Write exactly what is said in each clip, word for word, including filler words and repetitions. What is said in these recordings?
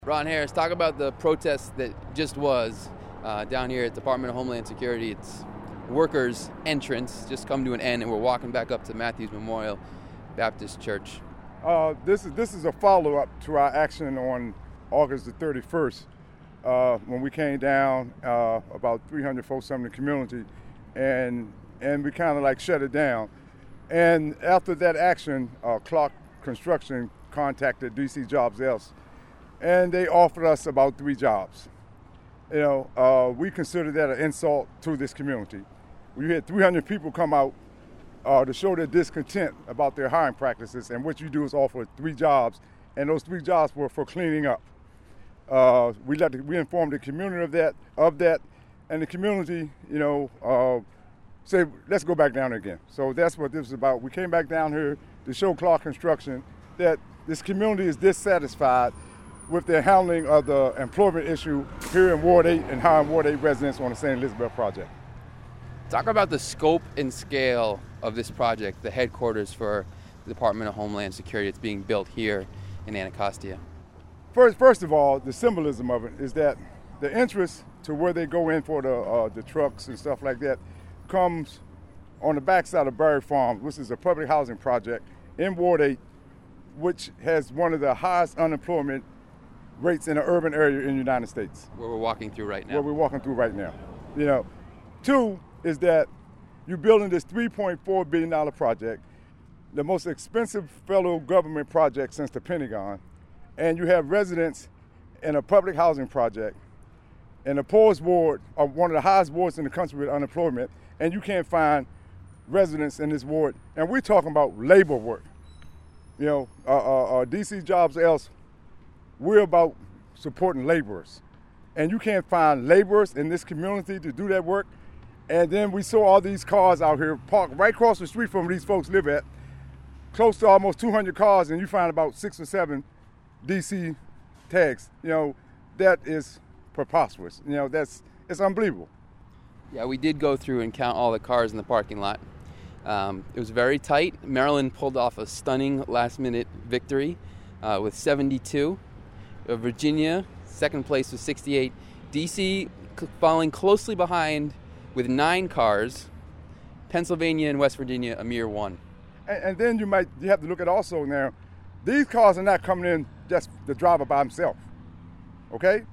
Ron Harris, talk about the protest that just was uh, down here at the Department of Homeland Security. It's workers' entrance, just come to an end, and we're walking back up to Matthews Memorial Baptist Church. Uh, this is this is a follow-up to our action on August the thirty-first, uh, when we came down, uh, about three hundred folks from the community, and and we kind of like shut it down. And after that action, uh, Clark Construction contacted D C Jobs Else, and they offered us about three jobs. You know, uh, we consider that an insult to this community. We had three hundred people come out uh, to show their discontent about their hiring practices, and what you do is offer three jobs, and those three jobs were for cleaning up. Uh, we let the, we informed the community of that, of that, and the community, you know, uh, said, let's go back down again. So that's what this is about. We came back down here to show Clark Construction that this community is dissatisfied with their handling of the employment issue here in Ward eight and hiring Ward eight residents on the Saint Elizabeth project. Talk about the scope and scale of this project, the headquarters for the Department of Homeland Security that's being built here in Anacostia. First, first of all, the symbolism of it is that the entrance to where they go in for the uh, the trucks and stuff like that comes on the backside of Berry Farms, which is a public housing project in Ward eight, which has one of the highest unemployment rates in an urban area in the United States. Where we're walking through right now. Where we're walking through right now. You know, two is that you're building this three point four billion dollars project, the most expensive federal government project since the Pentagon, and you have residents in a public housing project in the poorest ward, or one of the highest wards in the country with unemployment, and you can't find residents in this ward. And we're talking about labor work. You know, uh, uh, uh, D C Jobs Else, we're about supporting laborers. And you can't find laborers in this community to do that work. And then we saw all these cars out here parked right across the street from where these folks live at, close to almost two hundred cars, and you find about six or seven D C tags. You know, that is preposterous. You know, that's, it's unbelievable. Yeah, we did go through and count all the cars in the parking lot. Um, it was very tight. Maryland pulled off a stunning last-minute victory uh, with seventy-two. Uh, Virginia, second place with sixty-eight. D C c- falling closely behind with nine cars. Pennsylvania and West Virginia, a mere one. And, and then you might you have to look at also now, these cars are not coming in just the driver by himself, okay?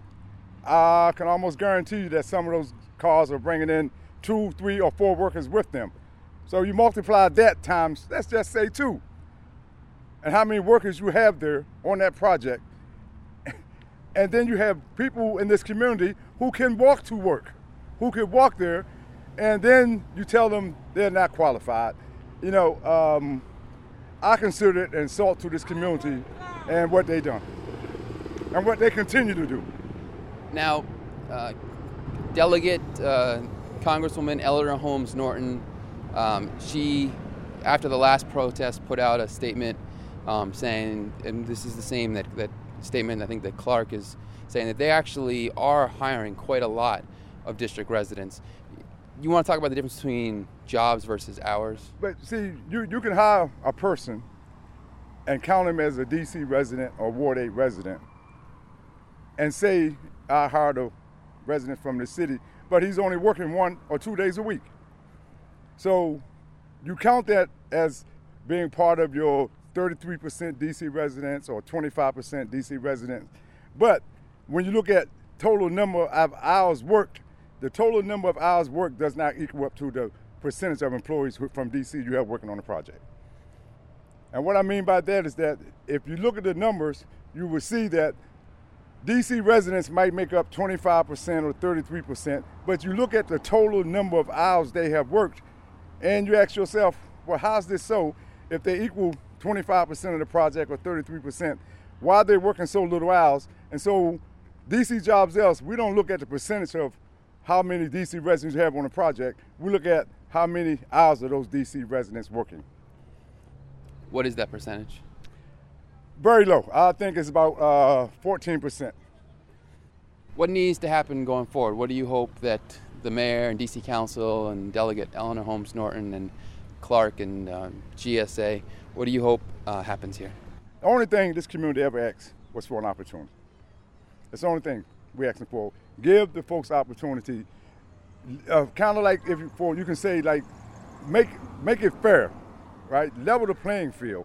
I can almost guarantee you that some of those cars are bringing in two, three, or four workers with them. So you multiply that times, let's just say two. And how many workers you have there on that project. And then you have people in this community who can walk to work, who can walk there, and then you tell them they're not qualified. You know, um, I consider it an insult to this community and what they done, and what they continue to do. Now, uh, Delegate uh, Congresswoman Eleanor Holmes Norton, um, she, after the last protest, put out a statement um, saying, and this is the same that, that statement I think that Clark is saying, that they actually are hiring quite a lot of district residents. You want to talk about the difference between jobs versus hours? But see, you, you can hire a person and count him as a D C resident or Ward eight resident and say, I hired a resident from the city, but he's only working one or two days a week. So you count that as being part of your thirty-three percent D C residents or twenty-five percent D C residents. But when you look at total number of hours worked, the total number of hours worked does not equal up to the percentage of employees from D C you have working on the project. And what I mean by that is that if you look at the numbers, you will see that D C residents might make up twenty-five percent or thirty-three percent, but you look at the total number of hours they have worked, and you ask yourself, well, how's this so? If they equal twenty-five percent of the project or thirty-three percent, why are they working so little hours? And so D C Jobs Else, we don't look at the percentage of how many D C residents you have on the project. We look at how many hours are those D C residents working. What is that percentage? Very low. I think it's about uh, fourteen percent. What needs to happen going forward? What do you hope that the mayor and D C Council and Delegate Eleanor Holmes Norton and Clark and uh, G S A, what do you hope uh, happens here? The only thing this community ever asked was for an opportunity. That's the only thing we're asking for. Give the folks opportunity. Uh, kind of like if you, for, you can say like, make make it fair, right? Level the playing field.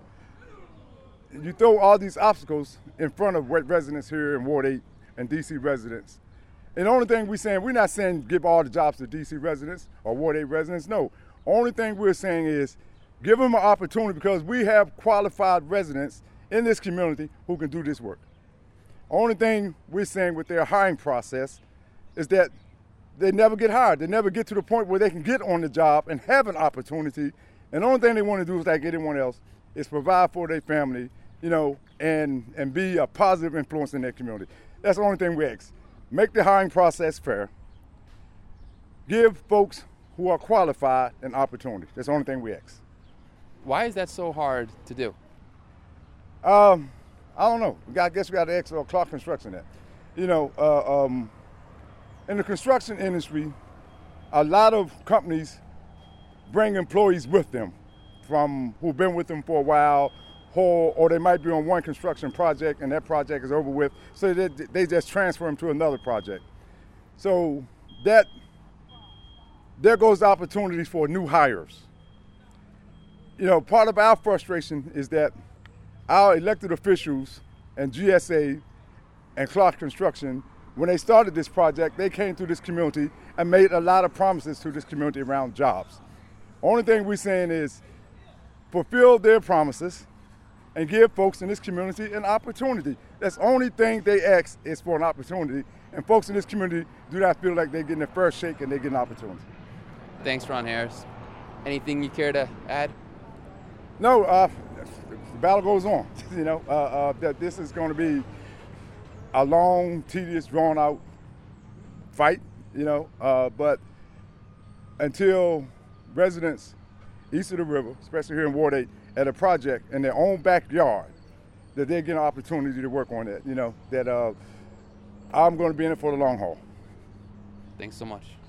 You throw all these obstacles in front of residents here in Ward eight and D C residents. And the only thing we're saying, we're not saying give all the jobs to D C residents or Ward eight residents. No. Only thing we're saying is give them an opportunity because we have qualified residents in this community who can do this work. Only thing we're saying with their hiring process is that they never get hired. They never get to the point where they can get on the job and have an opportunity. And the only thing they want to do is like anyone else is provide for their family, you know, and, and be a positive influence in their community. That's the only thing we ask. Make the hiring process fair. Give folks who are qualified an opportunity. That's the only thing we ask. Why is that so hard to do? Um, I don't know. I guess we got to ask uh, Clark Construction that. You know, uh, um, in the construction industry, a lot of companies bring employees with them from who've been with them for a while, or, or they might be on one construction project and that project is over with, so they, they just transfer them to another project. So that there goes opportunities for new hires. You know, part of our frustration is that our elected officials and G S A and Clark Construction, when they started this project, they came to this community and made a lot of promises to this community around jobs. Only thing we're saying is fulfill their promises and give folks in this community an opportunity. That's the only thing they ask is for an opportunity. And folks in this community do not feel like they're getting their first shake and they get an opportunity. Thanks, Ron Harris. Anything you care to add? No, uh, the battle goes on. You know, uh, uh, that this is going to be a long, tedious, drawn-out fight. You know, uh, but until residents east of the river, especially here in Ward eight, at a project in their own backyard, that they get an opportunity to work on it. You know, that uh, I'm going to be in it for the long haul. Thanks so much.